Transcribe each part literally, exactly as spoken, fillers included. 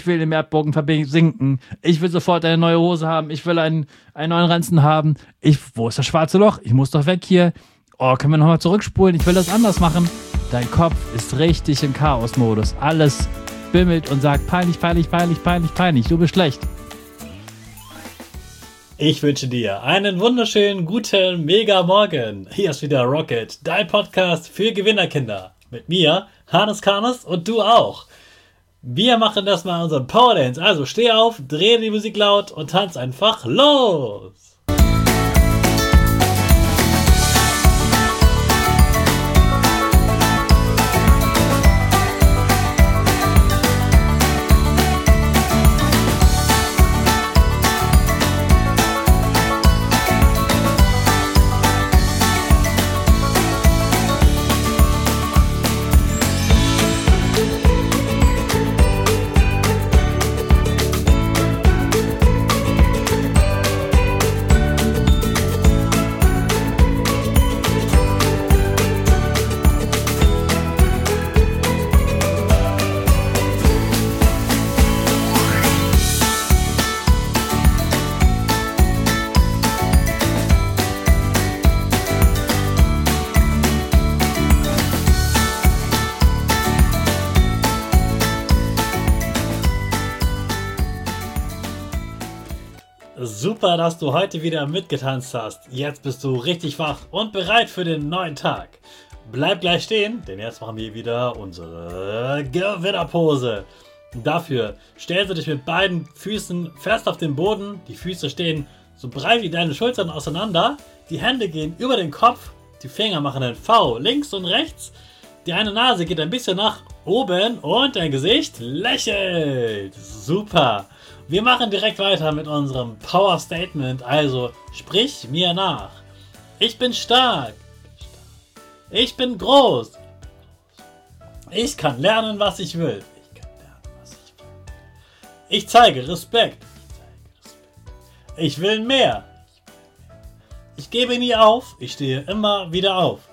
Ich will im Erdboden versinken. Ich will sofort eine neue Hose haben. Ich will einen, einen neuen Ranzen haben. Ich, wo ist das schwarze Loch? Ich muss doch weg hier. Oh, können wir nochmal zurückspulen? Ich will das anders machen. Dein Kopf ist richtig im Chaos-Modus. Alles bimmelt und sagt peinlich, peinlich, peinlich, peinlich, peinlich. Du bist schlecht. Ich wünsche dir einen wunderschönen, guten, mega Morgen. Hier ist wieder Rocket, dein Podcast für Gewinnerkinder. Mit mir, Hannes Karnes und du auch. Wir machen das mal unseren Power Dance. Also steh auf, dreh die Musik laut und tanz einfach los. Super, dass du heute wieder mitgetanzt hast. Jetzt bist du richtig wach und bereit für den neuen Tag. Bleib gleich stehen, denn jetzt machen wir wieder unsere Gewinnerpose. Dafür stellst du dich mit beiden Füßen fest auf den Boden. Die Füße stehen so breit wie deine Schultern auseinander. Die Hände gehen über den Kopf. Die Finger machen ein V links und rechts. Die eine Nase geht ein bisschen nach oben und dein Gesicht lächelt. Super. Wir machen direkt weiter mit unserem Power Statement, also sprich mir nach. Ich bin stark. Ich bin groß. Ich kann lernen, was ich will. Ich kann lernen, was ich will. Ich zeige Respekt. Ich will mehr. Ich gebe nie auf. Ich stehe immer wieder auf.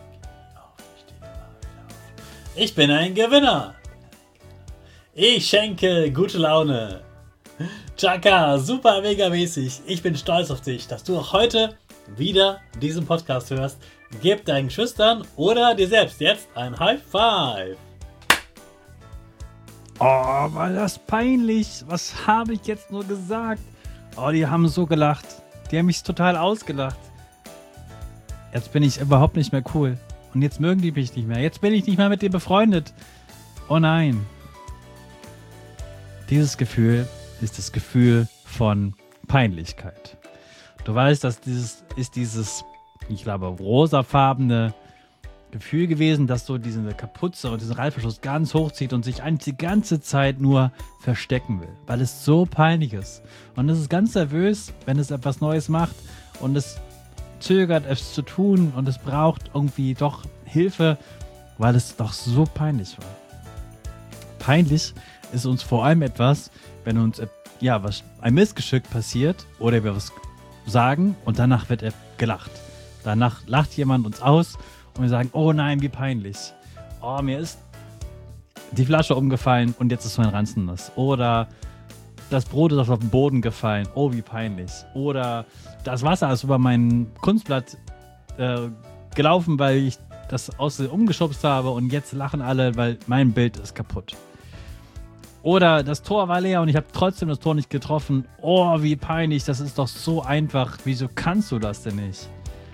Ich bin ein Gewinner. Ich schenke gute Laune. Chaka, super mega mäßig. Ich bin stolz auf dich, dass du auch heute wieder diesen Podcast hörst. Gib deinen Geschwistern oder dir selbst jetzt ein High Five. Oh, war das peinlich. Was habe ich jetzt nur gesagt? Oh, die haben so gelacht. Die haben mich total ausgelacht. Jetzt bin ich überhaupt nicht mehr cool. Und jetzt mögen die mich nicht mehr. Jetzt bin ich nicht mehr mit dir befreundet. Oh nein. Dieses Gefühl ist das Gefühl von Peinlichkeit. Du weißt, dass dieses ist dieses, ich glaube, rosafarbene Gefühl gewesen, dass so diese Kapuze und diesen Reißverschluss ganz hochzieht und sich eigentlich die ganze Zeit nur verstecken will, weil es so peinlich ist. Und es ist ganz nervös, wenn es etwas Neues macht und es zögert, es zu tun und es braucht irgendwie doch Hilfe, weil es doch so peinlich war. Peinlich ist uns vor allem etwas, wenn uns ja, was, ein Missgeschick passiert oder wir was sagen und danach wird er gelacht. Danach lacht jemand uns aus und wir sagen, oh nein, wie peinlich. Oh, mir ist die Flasche umgefallen und jetzt ist mein Ranzen nass. Oder das Brot ist auf den Boden gefallen. Oh, wie peinlich. Oder das Wasser ist über mein Kunstblatt äh, gelaufen, weil ich das aus umgeschubst habe und jetzt lachen alle, weil mein Bild ist kaputt. Oder das Tor war leer und ich habe trotzdem das Tor nicht getroffen. Oh, wie peinlich, das ist doch so einfach. Wieso kannst du das denn nicht?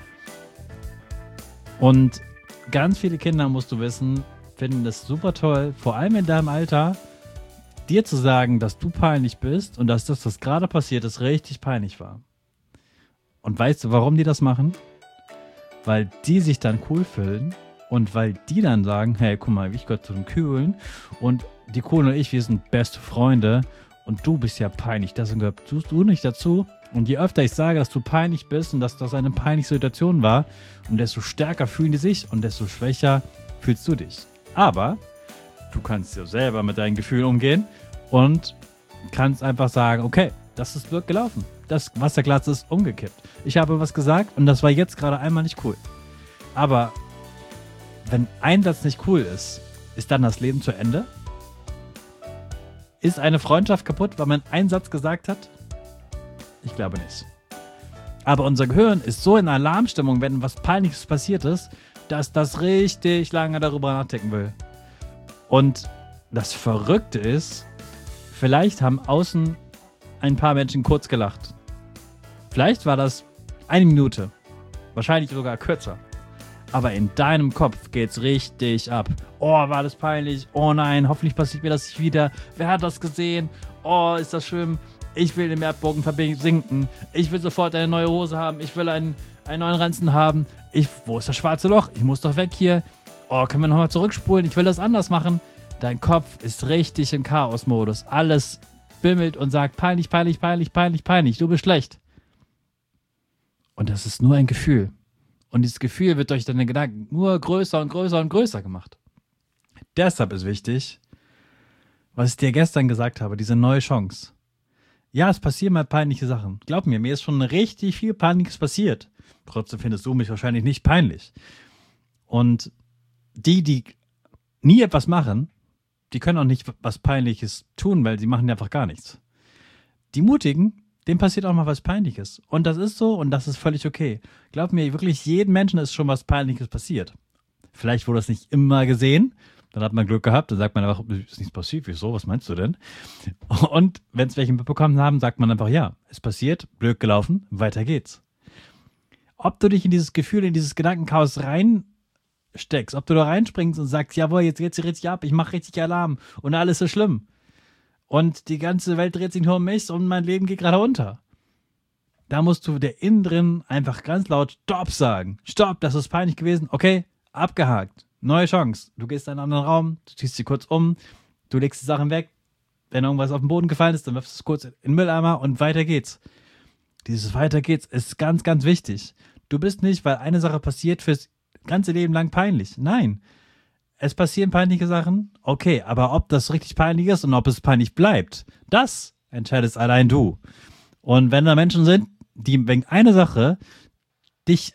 Und ganz viele Kinder, musst du wissen, finden das super toll, vor allem in deinem Alter, dir zu sagen, dass du peinlich bist und dass das, was gerade passiert ist, richtig peinlich war. Und weißt du, warum die das machen? Weil die sich dann cool fühlen und weil die dann sagen, hey, guck mal, ich gehöre zu den Coolen und die Coolen und ich, wir sind beste Freunde und du bist ja peinlich, deswegen gehörst du nicht dazu. Und je öfter ich sage, dass du peinlich bist und dass das eine peinliche Situation war, und desto stärker fühlen die sich und desto schwächer fühlst du dich. Aber du kannst ja selber mit deinen Gefühlen umgehen und kannst einfach sagen, okay, das ist wird gelaufen. Das Wasserglas ist umgekippt. Ich habe was gesagt und das war jetzt gerade einmal nicht cool. Aber wenn ein Satz nicht cool ist, ist dann das Leben zu Ende? Ist eine Freundschaft kaputt, weil man einen Satz gesagt hat? Ich glaube nicht. Aber unser Gehirn ist so in Alarmstimmung, wenn was Peinliches passiert ist, dass das richtig lange darüber nachdenken will. Und das Verrückte ist, vielleicht haben außen ein paar Menschen kurz gelacht. Vielleicht war das eine Minute. Wahrscheinlich sogar kürzer. Aber in deinem Kopf geht's richtig ab. Oh, war das peinlich. Oh nein, hoffentlich passiert mir das nicht wieder. Wer hat das gesehen? Oh, ist das schlimm. Ich will den Erdbogen versinken. Ich will sofort eine neue Hose haben. Ich will einen, einen neuen Ranzen haben. Ich, wo ist das schwarze Loch? Ich muss doch weg hier. Oh, können wir nochmal zurückspulen? Ich will das anders machen. Dein Kopf ist richtig im Chaos-Modus. Alles bimmelt und sagt peinlich, peinlich, peinlich, peinlich, peinlich. Du bist schlecht. Und das ist nur ein Gefühl. Und dieses Gefühl wird durch deine Gedanken nur größer und größer und größer gemacht. Deshalb ist wichtig, was ich dir gestern gesagt habe, diese neue Chance. Ja, es passieren mal peinliche Sachen. Glaub mir, mir ist schon richtig viel Peinliches passiert. Trotzdem findest du mich wahrscheinlich nicht peinlich. Und die, die nie etwas machen, die können auch nicht was Peinliches tun, weil sie machen einfach gar nichts. Die Mutigen, dem passiert auch mal was Peinliches. Und das ist so und das ist völlig okay. Glaub mir, wirklich jedem Menschen ist schon was Peinliches passiert. Vielleicht wurde das nicht immer gesehen, dann hat man Glück gehabt, dann sagt man einfach, ist nichts passiert, wieso, was meinst du denn? Und wenn es welche mitbekommen haben, sagt man einfach, ja, ist passiert, blöd gelaufen, weiter geht's. Ob du dich in dieses Gefühl, in dieses Gedankenchaos reinsteckst, ob du da reinspringst und sagst, jawohl, jetzt geht's hier richtig ab, ich mache richtig Alarm und alles ist schlimm. Und die ganze Welt dreht sich nur um mich und mein Leben geht gerade unter. Da musst du der innen drin einfach ganz laut Stopp sagen. Stopp, das ist peinlich gewesen. Okay, abgehakt. Neue Chance. Du gehst in einen anderen Raum, du ziehst sie kurz um, du legst die Sachen weg. Wenn irgendwas auf den Boden gefallen ist, dann wirfst du es kurz in den Mülleimer und weiter geht's. Dieses Weiter geht's ist ganz, ganz wichtig. Du bist nicht, weil eine Sache passiert, fürs ganze Leben lang peinlich. Nein. Es passieren peinliche Sachen, okay, aber ob das richtig peinlich ist und ob es peinlich bleibt, das entscheidest allein du. Und wenn da Menschen sind, die wegen einer Sache dich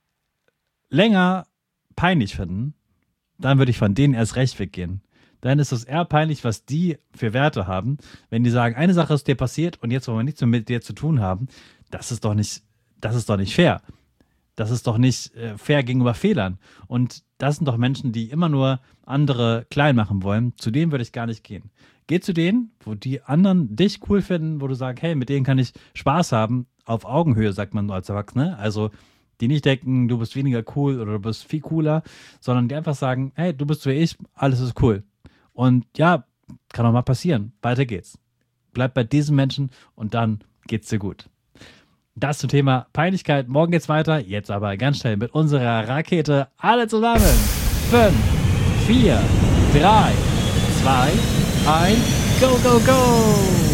länger peinlich finden, dann würde ich von denen erst recht weggehen. Dann ist es eher peinlich, was die für Werte haben, wenn die sagen, eine Sache ist dir passiert und jetzt wollen wir nichts mehr mit dir zu tun haben. Das ist doch nicht, das ist doch nicht fair. Das ist doch nicht äh, fair gegenüber Fehlern. Und das sind doch Menschen, die immer nur andere klein machen wollen. Zu denen würde ich gar nicht gehen. Geh zu denen, wo die anderen dich cool finden, wo du sagst, hey, mit denen kann ich Spaß haben. Auf Augenhöhe, sagt man als Erwachsene. Also die nicht denken, du bist weniger cool oder du bist viel cooler, sondern die einfach sagen, hey, du bist so wie ich, alles ist cool. Und ja, kann auch mal passieren. Weiter geht's. Bleib bei diesen Menschen und dann geht's dir gut. Das zum Thema Peinlichkeit. Morgen geht's weiter. Jetzt aber ganz schnell mit unserer Rakete. Alle zusammen. fünf, vier, drei, zwei, eins, go, go, go!